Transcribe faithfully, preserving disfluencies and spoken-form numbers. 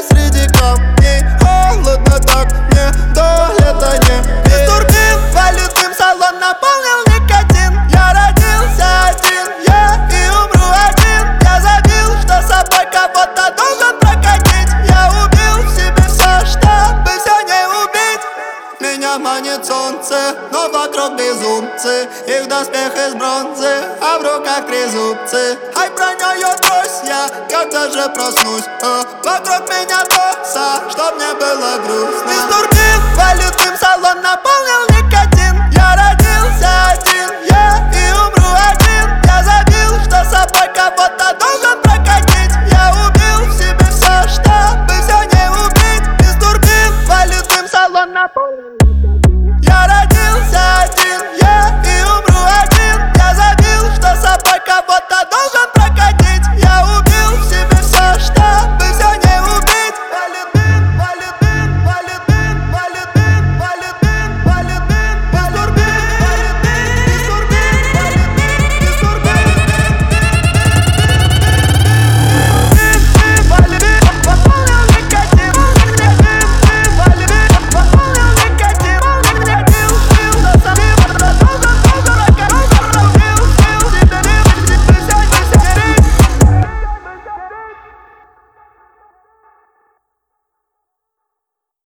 среди камней. Холодно так, мне до лета не. Из турбин валютным салон наполнил никотин. Я родился один, я и умру один. Я забил, что собой кого-то должен прокатить. Я убил в себе все, чтобы все не убить. Меня манит солнце, но вокруг безумцы. Их доспех из бронзы, а в руках трезубцы. Ай, бронёю трусь я, когда же проснусь, а вокруг меня тоса, чтоб мне было грустно. Из турбин валютным салон наполнил никотин. Я родился один, я и умру один. Я забил, что собой кого-то должен